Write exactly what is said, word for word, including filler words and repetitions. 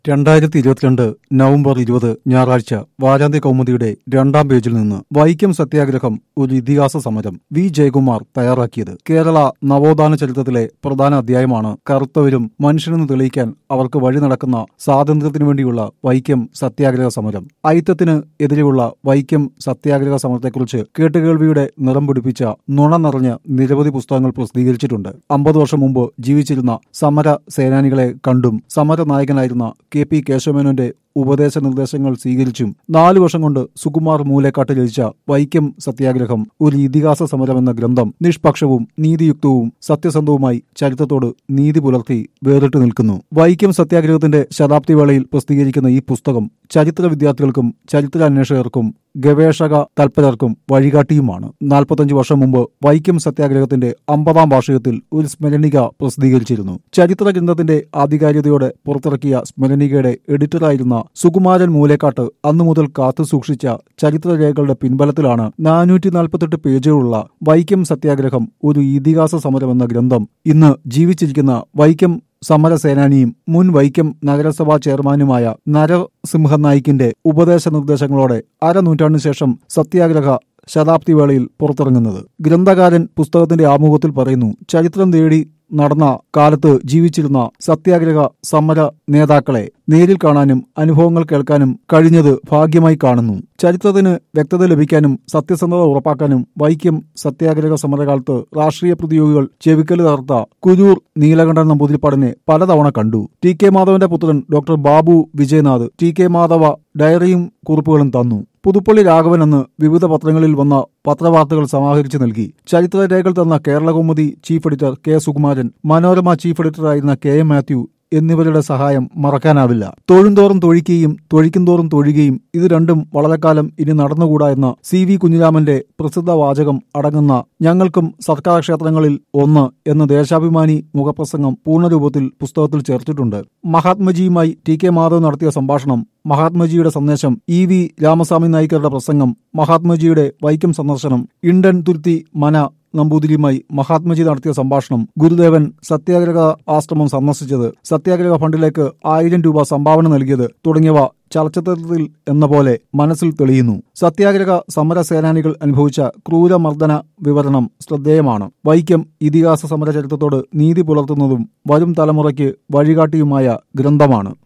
രണ്ടായിരത്തി ഇരുപത്തിരണ്ട് നവംബർ ഇരുപത് ഞായറാഴ്ച വാരാന്ത്യ കൗമുദിയുടെ രണ്ടാം പേജിൽ നിന്ന് വൈക്കം സത്യാഗ്രഹം ഒരു ഇതിഹാസ സമരം വി ജയകുമാർ തയ്യാറാക്കിയത്. കേരള നവോത്ഥാന ചരിത്രത്തിലെ പ്രധാന അധ്യായമാണ് കറുത്തവരും മനുഷ്യനെന്ന് തെളിയിക്കാൻ അവർക്ക് വഴി നടക്കുന്ന സ്വാതന്ത്ര്യത്തിനു വേണ്ടിയുള്ള വൈക്കം സത്യാഗ്രഹ സമരം. ഐത്തത്തിന് എതിരെയുള്ള വൈക്കം സത്യാഗ്രഹ സമരത്തെക്കുറിച്ച് കേട്ടുകേൾവിയുടെ നിറം പിടിപ്പിച്ച നുണ നിറഞ്ഞ നിരവധി പുസ്തകങ്ങൾ പ്രസിദ്ധീകരിച്ചിട്ടുണ്ട്. അമ്പത് വർഷം മുമ്പ് ജീവിച്ചിരുന്ന സമര സേനാനികളെ കണ്ടും സമര നായകനായിരുന്ന കെ പി കേശവമേനോന്റെ ഉപദേശ നിർദ്ദേശങ്ങൾ സ്വീകരിച്ചും നാലു വർഷം കൊണ്ട് സുകുമാർ മൂലേക്കാട്ട് രചിച്ച വൈക്കം സത്യാഗ്രഹം ഒരു ഇതിഹാസ സമരം എന്ന ഗ്രന്ഥം നിഷ്പക്ഷവും നീതിയുക്തവും സത്യസന്ധവുമായി ചരിത്രത്തോട് നീതി പുലർത്തി വേറിട്ട് നിൽക്കുന്നു. വൈക്കം സത്യാഗ്രഹത്തിന്റെ ശതാബ്ദി വേളയിൽ പ്രസിദ്ധീകരിക്കുന്ന ഈ പുസ്തകം ചരിത്ര വിദ്യാർത്ഥികൾക്കും ചരിത്രാന്വേഷകർക്കും ഗവേഷക തൽപരർക്കും വഴികാട്ടിയുമാണ്. നാൽപ്പത്തഞ്ച് വർഷം മുമ്പ് വൈക്കം സത്യാഗ്രഹത്തിന്റെ അമ്പതാം വാർഷികത്തിൽ ഒരു സ്മരണിക പ്രസിദ്ധീകരിച്ചിരുന്നു. ചരിത്ര ഗ്രന്ഥത്തിന്റെ ആധികാരികതയോടെ പുറത്തിറക്കിയ സ്മരണികയുടെ എഡിറ്ററായിരുന്ന സുകുമാരൻ മൂലേക്കാട്ട് അന്നു മുതൽ കാത്തു സൂക്ഷിച്ച ചരിത്രരേഖകളുടെ പിൻബലത്തിലാണ് നാനൂറ്റി നാൽപ്പത്തെട്ട് പേജുകളുള്ള വൈക്കം സത്യാഗ്രഹം ഒരു ഇതിഹാസ സമരം എന്ന ഗ്രന്ഥം ഇന്ന് ജീവിച്ചിരിക്കുന്ന വൈക്കം സമരസേനാനിയും മുൻ വൈക്കം നഗരസഭാ ചെയർമാനുമായ നരസിംഹൻ നായിക്കിന്റെ ഉപദേശ നിർദ്ദേശങ്ങളോടെ അരനൂറ്റാണ്ടിനു ശേഷം സത്യാഗ്രഹ ശതാബ്ദി വേളയിൽ പുറത്തിറങ്ങുന്നത്. ഗ്രന്ഥകാരൻ പുസ്തകത്തിന്റെ ആമുഖത്തിൽ പറയുന്നു, ചരിത്രം തേടി നടന്ന കാലത്ത് ജീവിച്ചിരുന്ന സത്യാഗ്രഹ സമര നേതാക്കളെ നേരിൽ കാണാനും അനുഭവങ്ങൾ കേൾക്കാനും കഴിഞ്ഞത് ഭാഗ്യമായി കാണുന്നു. ചരിത്രത്തിന് വ്യക്തത ലഭിക്കാനും സത്യസന്ധത ഉറപ്പാക്കാനും വൈക്കം സത്യാഗ്രഹ സമരകാലത്ത് രാഷ്ട്രീയ പ്രതിയോഗികൾ ചെവിക്കല് തകർത്ത കുരൂർ നീലകണ്ഠൻ നമ്പൂതിരിപ്പാടിനെ പലതവണ കണ്ടു. ടി കെ മാധവന്റെ പുത്രൻ doctor Babu Vijayanath T K Madhava ഡയറിയും കുറിപ്പുകളും തന്നു. പുതുപ്പള്ളി രാഘവൻ എന്ന് വിവിധ പത്രങ്ങളിൽ വന്ന പത്രവാർത്തകൾ സമാഹരിച്ചു നൽകി. ചരിത്രരേഖകൾ തന്ന Keralakaumudi chief editor K Sukumaran, Manorama chief എഡിറ്ററായിരുന്ന കെ എം മാത്യു എന്നിവരുടെ സഹായം മറക്കാനാവില്ല. തൊഴുന്തോറും തൊഴിക്കുകയും തൊഴിക്കുംതോറും തൊഴുകയും ഇത് രണ്ടും വളരെക്കാലം ഇനി നടന്നുകൂടാ എന്ന സി വി കുഞ്ഞിരാമന്റെ പ്രസിദ്ധ വാചകം അടങ്ങുന്ന ഞങ്ങൾക്കും സർക്കാർ ക്ഷേത്രങ്ങളിൽ ഒന്ന് എന്ന ദേശാഭിമാനി മുഖപ്രസംഗം പൂർണ്ണരൂപത്തിൽ പുസ്തകത്തിൽ ചേർത്തിട്ടുണ്ട്. മഹാത്മജിയുമായി ടി കെ മാധവ് നടത്തിയ സംഭാഷണം, മഹാത്മജിയുടെ സന്ദേശം, ഇ വി രാമസ്വാമി നായിക്കരുടെ പ്രസംഗം, മഹാത്മജിയുടെ വൈക്കം സന്ദർശനം, ഇണ്ടൻ തുരുത്തി മന നമ്പൂതിരിയുമായി മഹാത്മജി നടത്തിയ സംഭാഷണം, ഗുരുദേവൻ സത്യാഗ്രഹ ആശ്രമം സന്ദർശിച്ചത്, സത്യാഗ്രഹ ഫണ്ടിലേക്ക് ആയിരം രൂപ സംഭാവന നൽകിയത് തുടങ്ങിയവ ചലച്ചിത്രത്തിൽ എന്ന പോലെ മനസ്സിൽ തെളിയുന്നു. സത്യാഗ്രഹ സമര സേനാനികൾ അനുഭവിച്ച ക്രൂരമർദ്ദന വിവരണം ശ്രദ്ധേയമാണ്. വൈക്കം ഇതിഹാസ സമര ചരിത്രത്തോട് നീതി പുലർത്തുന്നതും വരും തലമുറയ്ക്ക് വഴികാട്ടിയുമായ ഗ്രന്ഥമാണ്.